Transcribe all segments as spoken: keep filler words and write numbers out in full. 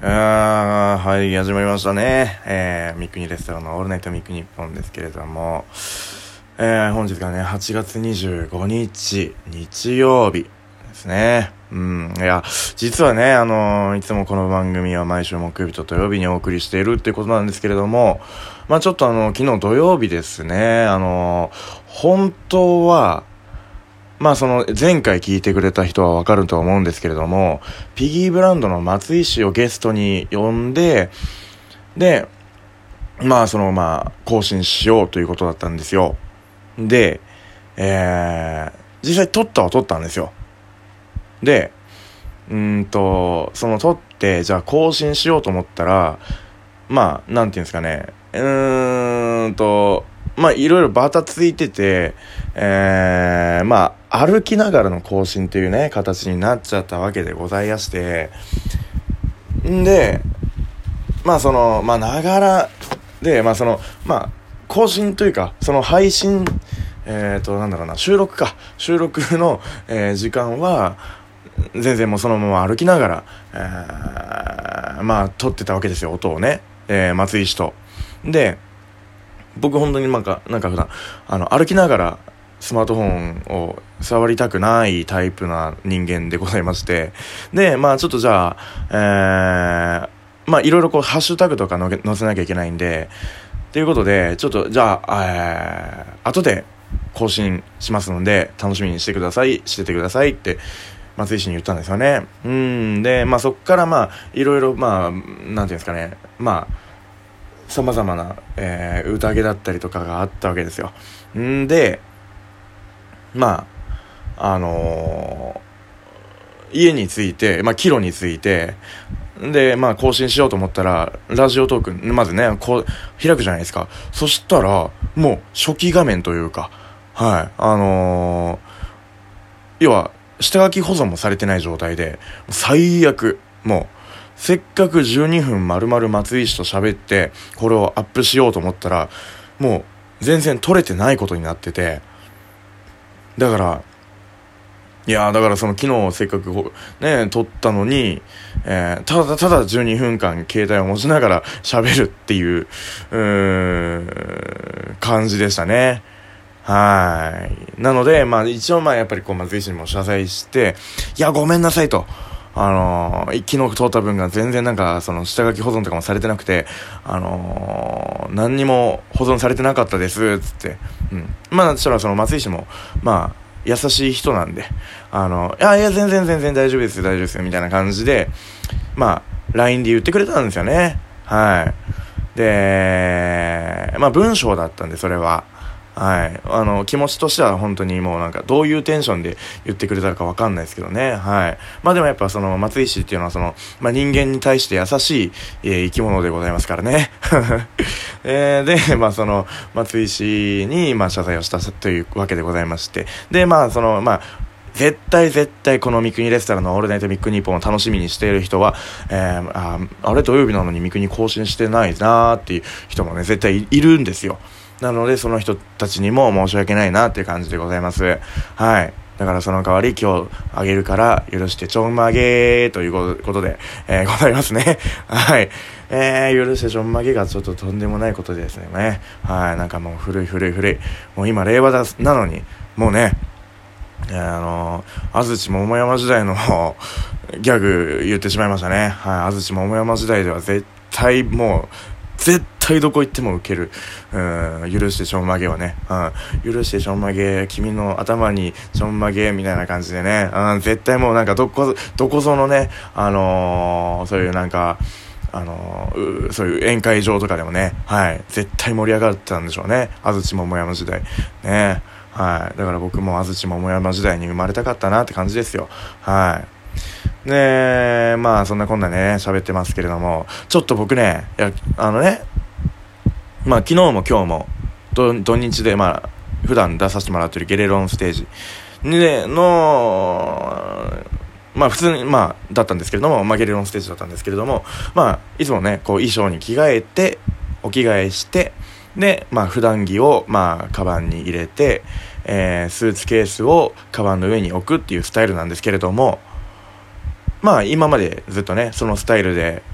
あーはい始まりましたね。えー、ミクニレストランのオールナイトミクニッポンですけれども、えー、本日がねはちがつにじゅうごにち日曜日ですね。うんいや実はねあのー、いつもこの番組は毎週木曜日と土曜日にお送りしているっていうことなんですけれども、まあちょっとあの昨日土曜日ですね、あのー、本当はまあその前回聞いてくれた人はわかると思うんですけれども、ピギーブランドの松井氏をゲストに呼んで、でまあそのまあ更新しようということだったんですよ。で、えー、実際撮ったは撮ったんですよ。でうーんとその撮ってじゃあ更新しようと思ったら、まあなんていうんですかね、うーんとまあいろいろバタついてて、えー、まあ歩きながらの更新というね形になっちゃったわけでございまして、んでまあそのまあながらでまあそのまあ更新というかその配信えーとなんだろうな収録か収録の、えー、時間は全然もうそのまま歩きながら、えー、まあ撮ってたわけですよ、音をね、えー、松井氏と。で僕本当になんかなんか普段あの歩きながらスマートフォンを触りたくないタイプな人間でございまして、でまあちょっとじゃあえー、まあいろいろこうハッシュタグとかの載せなきゃいけないんでということでちょっとじゃあ、えー、後で更新しますので楽しみにしてくださいしててくださいって松井氏に言ったんですよね。うんでまあそっからまあいろいろまあなんていうんですかね、まあさまざまな、えー、宴だったりとかがあったわけですよ。んでまああのー、家に着いてまあ帰路に着いてでまあ更新しようと思ったらラジオトークまずねこう開くじゃないですか。そしたらもう初期画面というかはいあのー、要は下書き保存もされてない状態で最悪、もうせっかくじゅうにふん丸々松井氏と喋ってこれをアップしようと思ったらもう全然撮れてないことになってて、だからいやだからその昨日せっかくね撮ったのに、えー、ただただじゅうにふんかん携帯を持ちながら喋るっていう、うーん感じでしたね。はいなのでまあ一応まあやっぱりこう松井氏にも謝罪して、いやごめんなさいと、あのー、昨日撮った分が全然なんかその下書き保存とかもされてなくて、あのー、何にも保存されてなかったですつって、うん、まあそしたらその松井氏もまあ優しい人なんで、あのいやいや全然全然大丈夫ですよ大丈夫ですよみたいな感じでまあ ライン で言ってくれたんですよね。はいでまあ文章だったんでそれははいあの気持ちとしては本当にもうなんかどういうテンションで言ってくれたかわかんないですけどね。はいまあでもやっぱその松井氏っていうのはその、まあ、人間に対して優しい、えー、生き物でございますからね、えー、でまあその松井氏にまあ謝罪をしたというわけでございまして、でまあそのまあ絶対絶対この三国レストランのオールナイトミックニッポンを楽しみにしている人は、えー、あ, あれ土曜日なのに三国更新してないなーっていう人もね絶対 い, いるんですよ。なのでその人たちにも申し訳ないなっていう感じでございます。はいだからその代わり今日あげるから許してちょんまげーということで、えー、ございますね。はい、えー、許してちょんまげがちょっととんでもないことでですね。はいなんかもう古い古い古いもう今令和だなのにもうねあの安土桃山時代のギャグ言ってしまいましたね。はい安土桃山時代では絶対もう絶対どこ行ってもウケる、うん、許してちょんまげはね、うん、許してちょんまげ君の頭にちょんまげみたいな感じでね、うん、絶対もうなんかどこどこぞのねあのー、そういうなんかあのー、そういう宴会場とかでもねはい絶対盛り上がったんでしょうね安土桃山時代ね。はいだから僕も安土桃山時代に生まれたかったなって感じですよ。はいでまあそんなこんなね喋ってますけれども、ちょっと僕ねいやあのねまあ昨日も今日も土日でまあ普段出させてもらってるゲレロンステージでのまあ普通にまあだったんですけれども、まあゲレロンステージだったんですけれども、まあいつもねこう衣装に着替えてお着替えしてでまあ普段着をまあカバンに入れて、えー、スーツケースをカバンの上に置くっていうスタイルなんですけれども、まあ今までずっとねそのスタイルで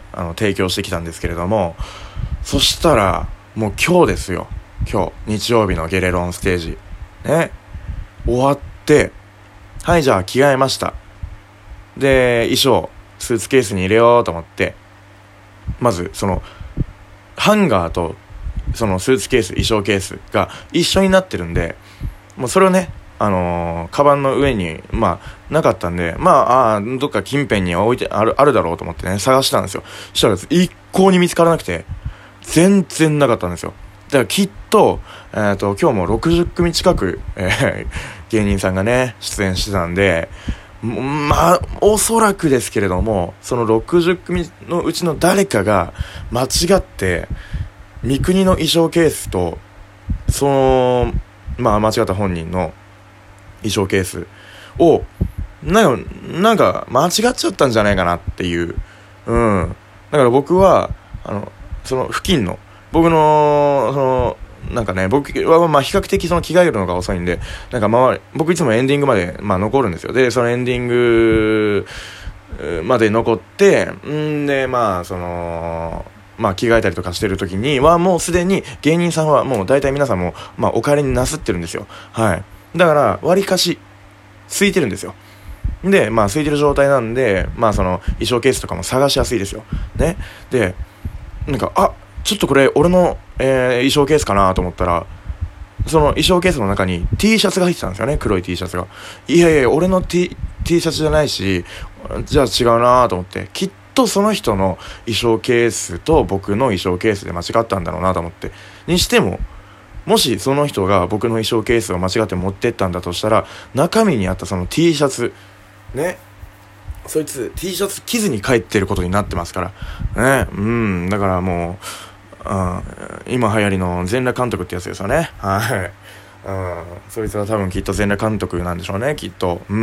あの提供してきたんですけれども、そしたらもう今日ですよ、今日日曜日のゲレロンステージね、終わって、はい、じゃあ着替えました。で、衣装スーツケースに入れようと思って、まずそのハンガーとそのスーツケース、衣装ケースが一緒になってるんで、もうそれをね、あのー、カバンの上にまあなかったんで、まあ、あどっか近辺に置いてあるあるだろうと思ってね、探したんですよ。そしたら一向に見つからなくて、全然なかったんですよ。だからきっと、えーと、今日もろくじゅっくみ近く、えー、芸人さんがね出演してたんで、まあおそらくですけれども、そのろくじゅっくみのうちの誰かが間違って三国の衣装ケースとそのまあ間違った本人の衣装ケースをなんかなんか間違っちゃったんじゃないかなっていう、うん、だから僕はあのその付近の僕のそのなんかね、僕はまあ比較的その着替えるのが遅いんで、なんか周り僕いつもエンディングまでまあ残るんですよ。でそのエンディングまで残ってんで、まあそのまあ着替えたりとかしてる時にはもうすでに芸人さんはもう大体皆さんもまあお帰りになすってるんですよ。はい。だから割かし空いてるんですよ。でまあ空いてる状態なんで、まあその衣装ケースとかも探しやすいですよね。でなんかあちょっとこれ俺の、えー、衣装ケースかなと思ったら、その衣装ケースの中に T シャツが入ってたんですよね。黒い T シャツが。いやいや俺の T, T シャツじゃないし、じゃあ違うなと思って、きっとその人の衣装ケースと僕の衣装ケースで間違ったんだろうなと思って、にしてももしその人が僕の衣装ケースを間違って持ってったんだとしたら、中身にあったその T シャツね、そいつ T シャツ着ずに帰ってることになってますからね。うん、だからもううん、今流行りの全裸監督ってやつですよね。はい、うん、そいつは多分きっと全裸監督なんでしょうね、きっと。うん、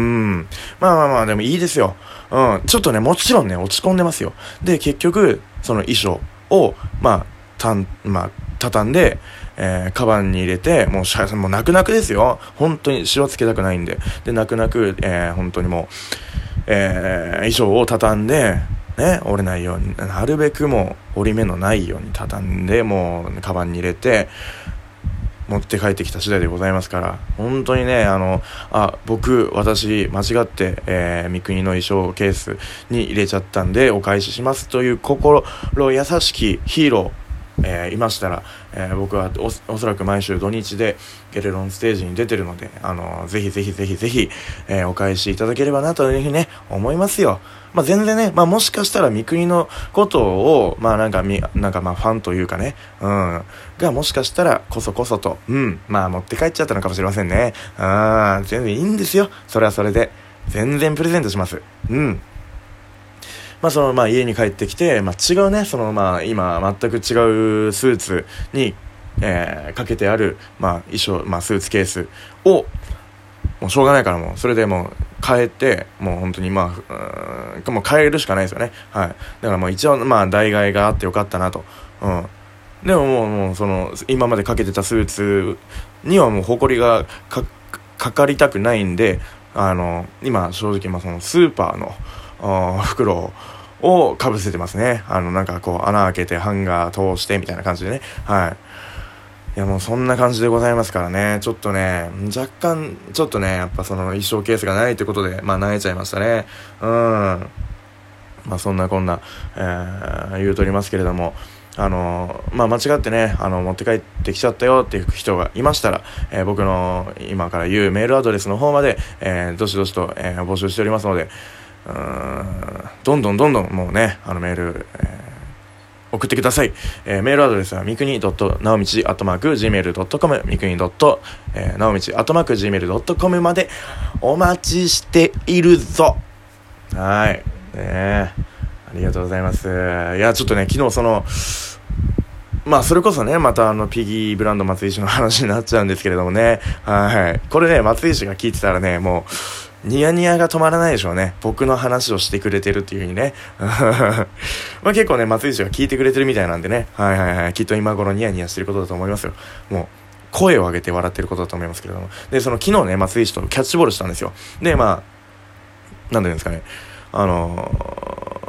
まあまあまあでもいいですよ。うん、ちょっとねもちろんね落ち込んでますよ。で結局その衣装をまあたんまあ畳んで、えー、カバンに入れて、もうしゃもう泣く泣くですよ。本当にシワつけたくないんで、で泣く泣く、えー、本当にもう、えー、衣装を畳んで。ね、折れないようになるべくもう折り目のないように畳んで、もうカバンに入れて持って帰ってきた次第でございますから、本当にねあのあ僕私間違って、えー、三国の衣装ケースに入れちゃったんでお返ししますという心優しきヒーロー、えー、いましたら、えー、僕は お, おそらく毎週土日でゲレロンステージに出てるので、あのぜひぜひぜひぜひ、えー、お返しいただければなというふうにね思いますよ。まあ、全然ね、まあ、もしかしたら三国のことをまあなんかみなんかまあファンというかね、うんがもしかしたらこそこそとうんまあ持って帰っちゃったのかもしれませんね。あ全然いいんですよ、それはそれで全然プレゼントします。うんまあそのまあ家に帰ってきて、まあ、違うねそのまあ今全く違うスーツに、えー、かけてあるまあ衣装まあスーツケースをもうしょうがないからもうそれでもう変えて、もう本当にまあうーんもう変えるしかないですよね。はい。だからもう一応まあ代替えがあってよかったなと。うん。でももうもうその今までかけてたスーツにはもう埃がかかかりたくないんで、あの今正直まあそのスーパーの袋をかぶせてますね。あのなんかこう穴開けてハンガー通してみたいな感じでね。はい。いやもうそんな感じでございますからね。ちょっとね若干ちょっとねやっぱその衣装ケースがないということでまあ泣いちゃいましたね。うんまあそんなこんな、えー、言うとりますけれども、あのまあ間違ってねあの持って帰ってきちゃったよっていう人がいましたら、えー、僕の今から言うメールアドレスの方まで、えー、どしどしと、えー、募集しておりますので、うーんどんどんどんどんもうねあのメール、えー送ってください。えー、メールアドレスはみくに なおみち アットマーク ジーメール ドットコム みくに なおみち アットマーク ジーメール ドットコム までお待ちしているぞ。はい、ね、ありがとうございます。いやちょっとね昨日そのまあそれこそねまたあのピギーブランド松井氏の話になっちゃうんですけれどもね、はいこれね松井氏が聞いてたらねもうニヤニヤが止まらないでしょうね。僕の話をしてくれてるっていう風にねまあ結構ね松井氏が聞いてくれてるみたいなんでね、はいはいはいきっと今頃ニヤニヤしてることだと思いますよ。もう声を上げて笑ってることだと思いますけれども、でその昨日ね松井氏とキャッチボールしたんですよ。でまあなんていうんですかね、あの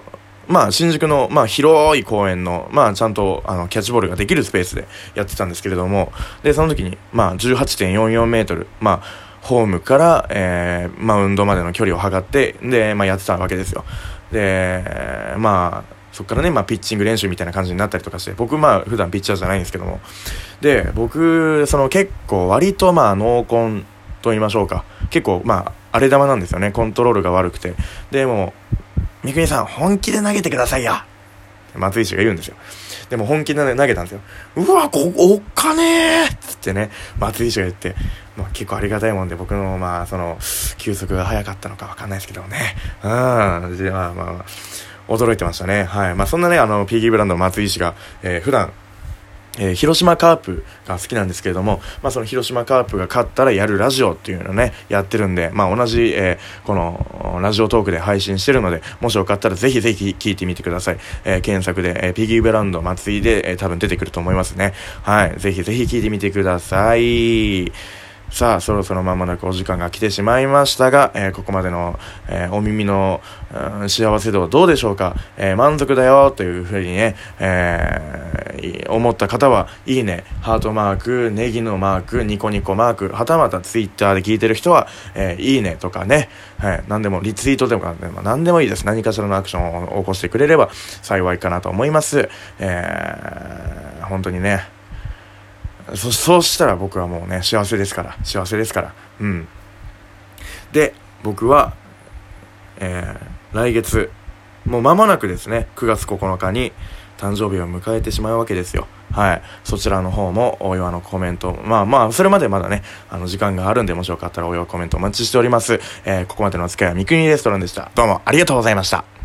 まあ、新宿の、まあ、広い公園の、まあ、ちゃんと、あの、キャッチボールができるスペースでやってたんですけれども、で、その時に、まあ、じゅうはちてんよんよんメートル、まあ、ホームから、えー、マウンドまでの距離を測って、で、まあ、やってたわけですよ。で、まあ、そっからね、まあ、ピッチング練習みたいな感じになったりとかして、僕、まあ、普段ピッチャーじゃないんですけども、で、僕、その結構、割と、まあ、ノーコンと言いましょうか。結構、まあ、荒れ球なんですよね。コントロールが悪くて。でも、三國さん本気で投げてくださいよ松井氏が言うんですよ。でも本気で投げたんですよ。うわこおっかねーっつってね、松井氏が言って、まあ、結構ありがたいもんで僕のまあその球速が速かったのか分かんないですけどね、うんでまあまあ驚いてましたね。はい。まあそんなね、あの ピーギー ブランドの松井氏が、えー、普段えー、広島カープが好きなんですけれども、まあその広島カープが勝ったらやるラジオっていうのをね、やってるんで、まあ同じ、えー、このラジオトークで配信してるので、もしよかったらぜひぜひ聞いてみてください。えー、検索で、えー、ピギーブランド松井で、えー、多分出てくると思いますね。はい。ぜひぜひ聞いてみてください。さあそろそろ間もなくお時間が来てしまいましたが、えー、ここまでの、えー、お耳の、うん、幸せ度はどうでしょうか。えー、満足だよというふうにね、えー、思った方はいいね、ハートマーク、ネギのマーク、ニコニコマーク、はたまたツイッターで聞いてる人は、えー、いいねとかね、はい、何でもリツイートでも何でもいいです。何かしらのアクションを起こしてくれれば幸いかなと思います。えー、本当にね、そ, そうしたら僕はもうね幸せですから幸せですからうんで僕は、えー、来月もう間もなくですねくがつここのかに誕生日を迎えてしまうわけですよ。はい。そちらの方もお祝いのコメント、まあまあそれまでまだねあの時間があるんで、もしよかったらお祝いコメントお待ちしております。えー、ここまでのお付き合いは三國レストランでした。どうもありがとうございました。